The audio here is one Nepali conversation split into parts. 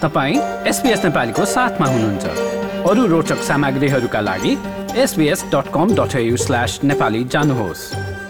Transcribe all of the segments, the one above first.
तपाईँ SBS नेपालीको साथमा हुनुहुन्छ। अरू रोचक सामग्रीहरूका लागि sbs.com.au/nepali जानुहोस्।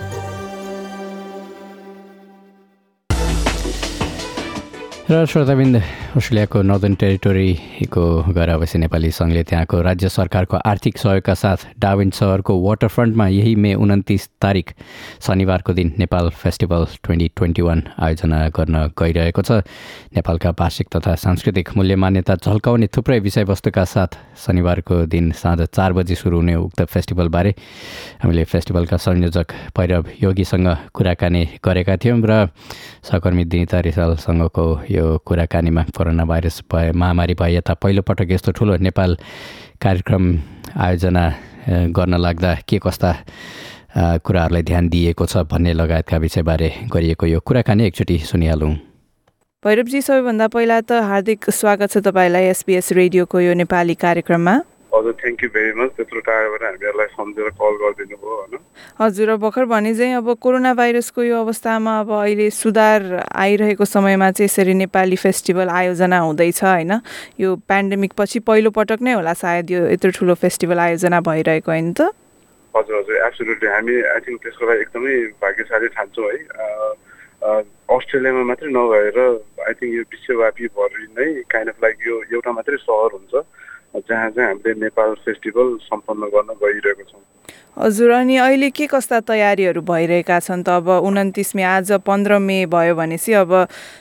र श्रोताबिन्द, अस्ट्रेलियाको नर्दर्न टेरिटोरीको गैर आवासीय नेपाली सङ्घले त्यहाँको राज्य सरकारको आर्थिक सहयोगका साथ डार्विन सहरको वाटरफ्रन्टमा यही मे 29 तारिक शनिबारको दिन नेपाल फेस्टिभल 2021 आयोजना गर्न गइरहेको छ। नेपालका वार्षिक तथा सांस्कृतिक मूल्य मान्यता झल्काउने थुप्रै विषयवस्तुका साथ शनिबारको दिन साँझ 4 बजी सुरु हुने उक्त फेस्टिभलबारे हामीले फेस्टिभलका संयोजक भैरव योगीसँग कुराकानी गरेका थियौँ र सहकर्मी दिनिता रिसालसँगको यो कुराकानीमा कोरोना भाइरस महामारी भए यता पहिलोपटक यस्तो ठुलो नेपाल कार्यक्रम आयोजना गर्न लाग्दा के कस्ता कुराहरूलाई ध्यान दिएको छ भन्ने लगायतका विषयबारे गरिएको यो कुराकानी एकचोटि सुनिहालौँ। भैरवजी, सबैभन्दा पहिला त हार्दिक स्वागत छ तपाईँलाई SBS रेडियोको यो नेपाली कार्यक्रममा। हजुर, थ्याङ्क यू भेरी मच। त्यत्रो टाढाबाट हामीहरूलाई सम्झेर कल गरिदिनु भयो होइन। हजुर, भर्खर भने चाहिँ अब कोरोना भाइरसको यो अवस्थामा अब अहिले सुधार आइरहेको समयमा चाहिँ यसरी नेपाली फेस्टिभल आयोजना हुँदैछ होइन। यो पेन्डेमिक पछि पहिलोपटक नै होला सायद यो यत्रो ठुलो फेस्टिभल आयोजना भइरहेको होइन त? हजुर हजुर, एब्सोल्युटली। हामी आई थिङ्क त्यसको लागि एकदमै भाग्यशाली ठान्छौँ है। अस्ट्रेलियामा मात्रै नभएर आई थिङ्क यो विश्वव्यापी भरि नै काइन्ड अफ लाइक यो एउटा मात्रै सहर हुन्छ जहाँ चाहिँ हामीले नेपाल फेस्टिभल सम्पन्न गर्न गइरहेको छौँ। हजुर, अनि अहिले के कस्ता तयारीहरू भइरहेका छन् त? अब 29 मे, आज 15 मे भयो भनेपछि अब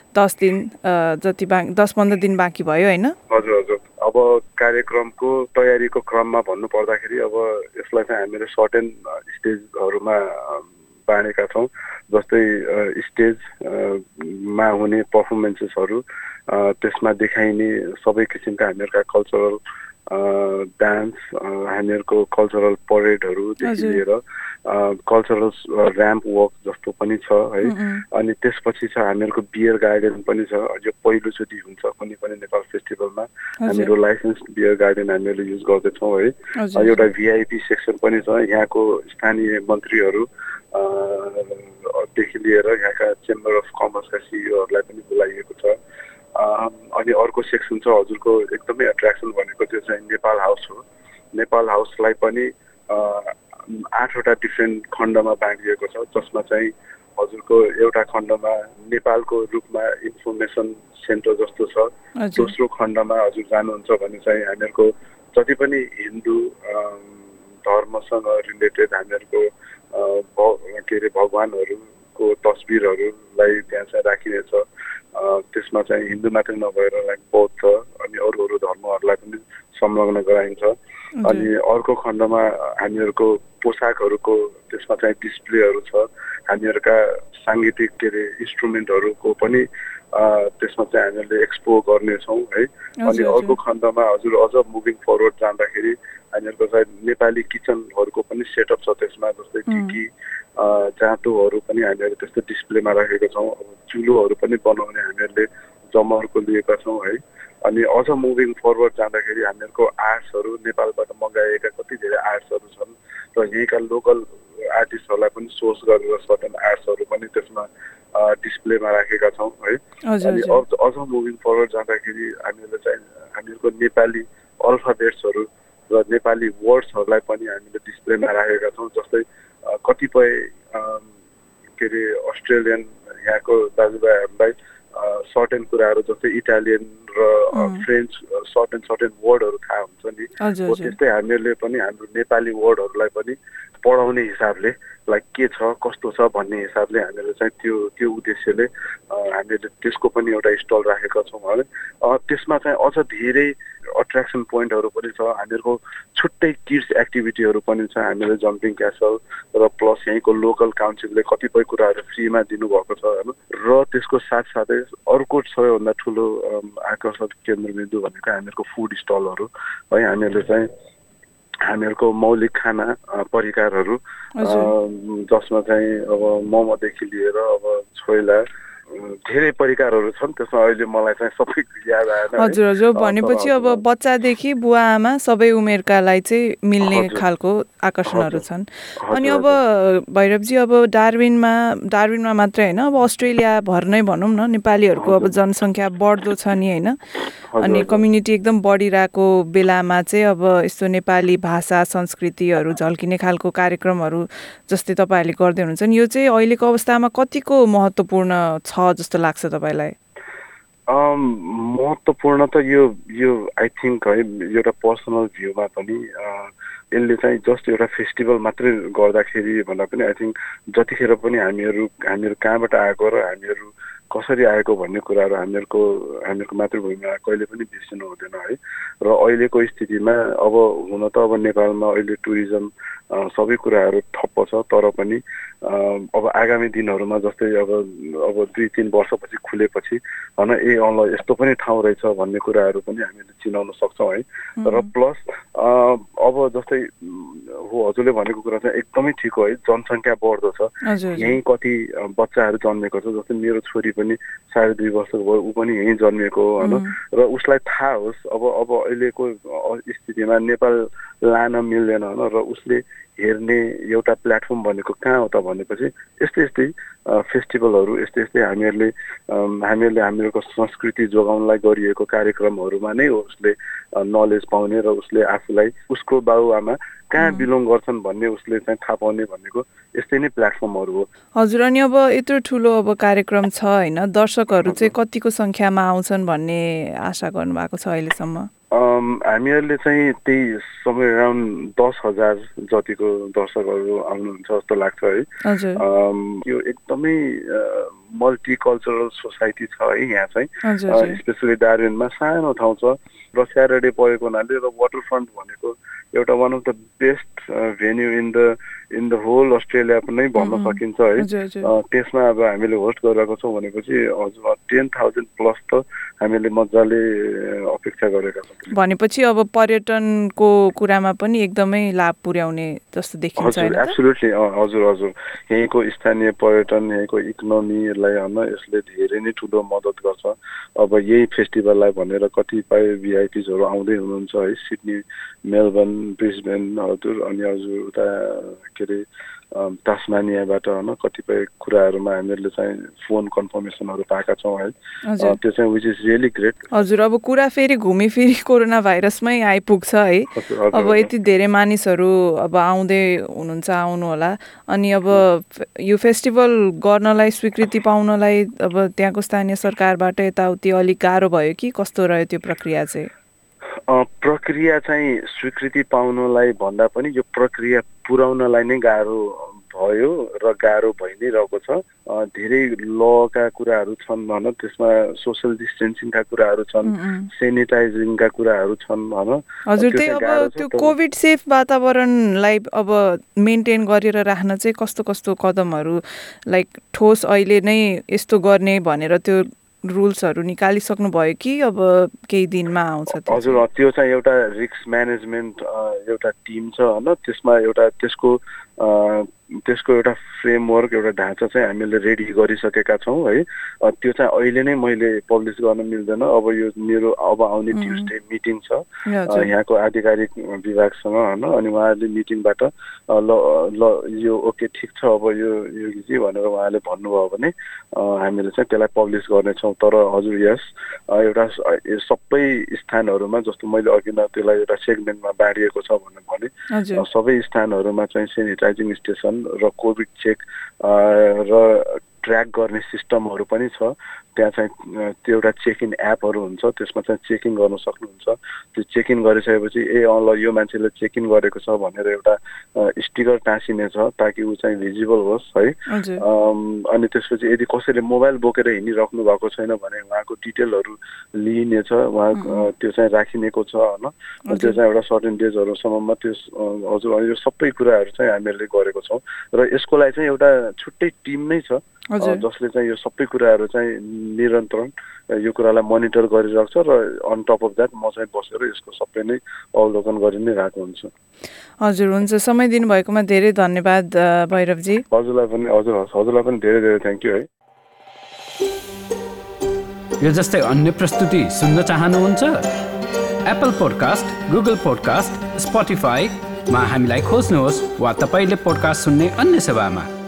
10-15 दिन बाँकी भयो होइन? हजुर हजुर, अब कार्यक्रमको तयारीको क्रममा भन्नुपर्दाखेरि अब यसलाई चाहिँ हामीले सर्टेन स्टेजहरूमा बाँडेका छौँ। जस्तै स्टेजमा हुने पर्फर्मेन्सेसहरू, त्यसमा देखाइने सबै किसिमका हामीहरूका कल्चरल डान्स, हामीहरूको कल्चरल परेडहरूदेखि लिएर कल्चरल र्याम्प वक जस्तो पनि छ है। अनि त्यसपछि छ हामीहरूको बियर गार्डन पनि छ। यो पहिलोचोटि हुन्छ कुनै पनि नेपाल फेस्टिभलमा। हामीहरू लाइसेन्स बियर गार्डन हामीहरूले युज गर्दैछौँ है। एउटा VIP सेक्सन पनि छ। यहाँको स्थानीय मन्त्रीहरू देखि लिएर यहाँका चेम्बर अफ कमर्सका CEOहरूलाई पनि बोलाइएको छ। अनि अर्को सेक्सन छ हजुरको एकदमै एट्र्याक्सन भनेको त्यो चाहिँ नेपाल हाउस हो। नेपाल हाउसलाई पनि 8वटा डिफ्रेन्ट खण्डमा बाँडिएको छ, जसमा चाहिँ हजुरको एउटा खण्डमा नेपालको रूपमा इन्फर्मेसन सेन्टर जस्तो छ। दोस्रो खण्डमा हजुर जानुहुन्छ भने चाहिँ हामीहरूको जति पनि हिन्दू धर्मसँग रिलेटेड हामीहरूको भगवानहरूको तस्बिरहरूलाई त्यहाँ चाहिँ राखिनेछ। त्यसमा चाहिँ हिन्दू मात्रै नभएर लाइक बौद्ध अनि अरू धर्महरूलाई पनि संलग्न गराइन्छ। अनि अर्को खण्डमा हामीहरूको पोसाकहरूको त्यसमा चाहिँ डिस्प्लेहरू छ। हामीहरूका साङ्गीतिक इन्स्ट्रुमेन्टहरूको पनि त्यसमा चाहिँ हामीहरूले एक्सपो गर्नेछौँ है। अनि अर्को खण्डमा हजुर अझ मुभिङ फरवर्ड जाँदाखेरि हामीहरूको चाहिँ नेपाली किचनहरूको पनि सेटअप छ त्यसमा। जस्तै टिकी जाँतोहरू पनि हामीहरू त्यस्तो डिस्प्लेमा राखेका छौँ। अब चुलोहरू पनि बनाउने हामीहरूले जमर्को लिएका छौँ है। अनि अझ मुभिङ फरवर्ड जाँदाखेरि हामीहरूको आर्ट्सहरू नेपालबाट मगाएका कति धेरै आर्ट्सहरू छन् र यहीँका लोकल आर्टिस्टहरूलाई पनि सोर्स गरेर सर्टेन आर्ट्सहरू पनि त्यसमा डिस्प्लेमा राखेका छौँ है। अनि अझ मुभिङ फरवर्ड जाँदाखेरि हामीले चाहिँ हामीहरूको नेपाली अल्फाबेट्सहरू र नेपाली वर्ड्सहरूलाई पनि हामीले डिस्प्लेमा राखेका छौँ। जस्तै कतिपय अस्ट्रेलियन यहाँको दाजुभाइहरूलाई सर्टेन कुराहरू जस्तै इटालियन र फ्रेन्च सर्टेन वर्डहरू थाहा हुन्छ नि। त्यस्तै हामीहरूले पनि हाम्रो नेपाली वर्डहरूलाई पनि पढाउने हिसाबले लाइक के छ कस्तो छ भन्ने हिसाबले हामीहरूले चाहिँ त्यो उद्देश्यले हामीले त्यसको पनि एउटा स्टल राखेका छौँ है। त्यसमा चाहिँ अझ धेरै अट्र्याक्सन पोइन्टहरू पनि छ। हामीहरूको छुट्टै किड्स एक्टिभिटीहरू पनि छ। हामीले जम्पिङ क्यासल र प्लस यहीँको लोकल काउन्सिलले कतिपय कुराहरू फ्रीमा दिनुभएको छ होइन। र त्यसको साथसाथै अर्को सबैभन्दा ठुलो आकर्षण केन्द्रबिन्दु भनेको हामीहरूको फुड स्टलहरू है। हामीहरूले चाहिँ हामीहरूको मौलिक खाना परिकारहरू जसमा चाहिँ अब मोमोदेखि लिएर अब छोइला धेरै परिकारहरू छन्। त्यसमा अहिले मलाई चाहिँ सबै याद आएन। हजुर हजुर, भनेपछि अब बच्चादेखि बुवा आमा सबै उमेरकालाई चाहिँ मिल्ने खालको आकर्षणहरू छन्। अनि अब भैरवजी, अब डार्विनमा मात्रै होइन, अब अस्ट्रेलिया भर नै भनौँ न, नेपालीहरूको अब जनसङ्ख्या बढ्दो छ नि होइन। अनि कम्युनिटी एकदम बढिरहेको बेलामा चाहिँ अब यस्तो नेपाली भाषा संस्कृतिहरू झल्किने खालको कार्यक्रमहरू जस्तै तपाईँहरूले गर्दै हुनुहुन्छ नि, यो चाहिँ अहिलेको अवस्थामा कतिको महत्त्वपूर्ण छ जस्तो लाग्छ तपाईँलाई? महत्त्वपूर्ण त यो आई थिङ्क है, एउटा पर्सनल भ्यूमा पनि यसले चाहिँ जस्ट एउटा फेस्टिभल मात्रै गर्दाखेरि भन्दा पनि आई थिङ्क जतिखेर पनि हामीहरू कहाँबाट आएको र हामीहरू कसरी आएको भन्ने कुराहरू हामीहरूको मातृभूमिमा कहिले पनि बिर्सिनु हुँदैन है। र अहिलेको स्थितिमा अब हुन त अब नेपालमा अहिले टुरिज्म सबै कुराहरू ठप्प छ, तर पनि अब आगामी दिनहरूमा जस्तै अब 2-3 वर्षपछि खुलेपछि होइन यस्तो पनि ठाउँ रहेछ भन्ने कुराहरू पनि हामीले चिनाउन सक्छौँ है। र प्लस अब जस्तै हो हजुरले भनेको कुरा चाहिँ एकदमै ठिक हो है, जनसङ्ख्या बढ्दो छ, यहीँ कति बच्चाहरू जन्मेको छ, जस्तै मेरो छोरी पनि 2.5 वर्षको भयो, ऊ पनि यहीँ जन्मेको हो होइन। र उसलाई थाहा होस् अब अहिलेको स्थितिमा नेपाल लान मिल्दैन होइन, र उसले हेर्ने एउटा प्लेटफर्म भनेको कहाँ हो त भनेपछि यस्तै फेस्टिभलहरू यस्तै हामीहरूको संस्कृति जोगाउनलाई गरिएको कार्यक्रमहरूमा नै हो उसले नलेज पाउने र उसले आफूलाई उसको बाबुआमा कहाँ बिलोङ गर्छन् भन्ने उसले चाहिँ थाहा पाउने भनेको यस्तै नै प्लेटफर्महरू हो। हजुर, अनि अब यत्रो ठुलो अब कार्यक्रम छ होइन, दर्शकहरू चाहिँ कतिको सङ्ख्यामा आउँछन् भन्ने आशा गर्नुभएको छ अहिलेसम्म? हामीहरूले चाहिँ त्यही समय अराउन्ड 10,000 जतिको दर्शकहरू आउनुहुन्छ जस्तो लाग्छ है। यो एकदमै मल्टिकल्चरल सोसाइटी छ है यहाँ चाहिँ, स्पेसली डार्विनमा सानो ठाउँ छ र स्याटरडे परेको हुनाले र वाटरफ्रन्ट भनेको एउटा one of the best venue in the whole Australia पनि भन्न सकिन्छ है। त्यसमा अब हामीले होस्ट गरिरहेको छौँ भनेपछि हजुर 10,000 प्लस त हामीले मजाले अपेक्षा गरेका छौँ। भनेपछि अब पर्यटनको कुरामा पनि एकदमै लाभ पुर्याउने जस्तो देखिन्छ हैन त? एब्सोल्युटली हजुर यहीँको स्थानीय पर्यटन, यहीँको इकोनोमीलाई होइन यसले धेरै नै ठुलो मद्दत गर्छ। अब यही फेस्टिभललाई भनेर कतिपय भिआइपिजहरू आउँदै हुनुहुन्छ है, सिडनी, मेलबर्न, ब्रिस्बेन हजुर, अनि हजुर उता के अरे तास्मानियाबाट होइन कतिपय कुराहरूमा हामीहरूले चाहिँ फोन कन्फर्मेसनहरू पाएका छौँ है। त्यो चाहिँ विच इज रियली ग्रेट। हजुर, अब कुरा फेरि घुमिफिरी कोरोना भाइरसमै आइपुग्छ है। अब यति धेरै मानिसहरू अब आउँदै हुनुहुन्छ, आउनु होला, अनि अब यो फेस्टिभल गर्नलाई स्वीकृति पाउनलाई अब त्यहाँको स्थानीय सरकारबाट यताउति अलिक गाह्रो भयो कि कस्तो रह्यो त्यो प्रक्रिया चाहिँ? प्रक्रिया चाहिँ स्वीकृति पाउनलाई भन्दा पनि यो प्रक्रिया पुर्याउनलाई नै गाह्रो भयो र गाह्रो भइ नै रहेको छ। धेरै लका कुराहरू छन् भन, त्यसमा सोसल डिस्टेन्सिङका कुराहरू छन्, सेनिटाइजिङका कुराहरू छन् भन। हजुर, त्यही अब त्यो कोभिड सेफ वातावरणलाई अब मेन्टेन गरेर राख्न चाहिँ कस्तो कस्तो कदमहरू लाइक ठोस अहिले नै यस्तो गर्ने भनेर त्यो रुल्सहरू निकालिसक्नु भयो कि अब केही दिनमा आउँछ? हजुर, त्यो चाहिँ एउटा रिस्क म्यानेजमेन्ट एउटा टिम छ होइन, त्यसमा एउटा त्यसको एउटा फ्रेमवर्क, एउटा ढाँचा चाहिँ हामीले रेडी गरिसकेका छौँ है। त्यो चाहिँ अहिले नै मैले पब्लिस गर्न मिल्दैन, अब यो मेरो अब आउने ट्युसडे मिटिङ छ यहाँको आधिकारिक विभागसँग होइन, अनि उहाँहरूले मिटिङबाट ल यो ओके ठिक छ अब यो भनेर उहाँले भन्नुभयो भने हामीले चाहिँ त्यसलाई पब्लिस गर्नेछौँ। तर हजुर यस एउटा सबै स्थानहरूमा जस्तो मैले अघि नै त्यसलाई एउटा सेगमेन्टमा बाँडिएको छ भने सबै स्थानहरूमा चाहिँ सेनिटाइजिङ स्टेसन र कोभिड चेक र ट्र्याक गर्ने सिस्टमहरू पनि छ। त्यहाँ चाहिँ त्यो एउटा चेक इन एपहरू हुन्छ, त्यसमा चाहिँ चेक इन गर्न सक्नुहुन्छ। त्यो चेक इन गरिसकेपछि ल यो मान्छेले चेक इन गरेको छ भनेर एउटा स्टिकर टाँसिने छ ताकि ऊ चाहिँ भिजिबल होस् है। अनि त्यसपछि यदि कसैले मोबाइल बोकेर हिँडिराख्नु भएको छैन भने उहाँको डिटेलहरू लिइनेछ, उहाँ त्यो चाहिँ राखिनेको छ होइन। त्यो चाहिँ एउटा सर्टेन डेजहरूसम्ममा त्यो हजुर यो सबै कुराहरू चाहिँ हामीहरूले गरेको छौँ र यसको लागि चाहिँ एउटा छुट्टै टिम नै छ जसले चाहिँ यो सबै कुराहरू चाहिँ निरन्तरण यो कुरालाई मोनिटर गरिरहेको छ र अन टप अफ द्याट म चाहिँ बसेर यसको सबै नै अवलोकन गरि नै रहेको हुन्छु। हजुर, हुन्छ, समय दिनुभएकोमा धेरै धन्यवाद भैरवजी। हजुरलाई पनि धेरै धेरै थ्याङ्क यू है। यो जस्तै अन्य प्रस्तुति सुन्न चाहनुहुन्छ? एप्पल पोडकास्ट, गुगल पोडकास्ट, स्पोटिफाईमा हामीलाई खोज्नुहोस् वा तपाईँले पोडकास्ट सुन्ने अन्य सेवामा।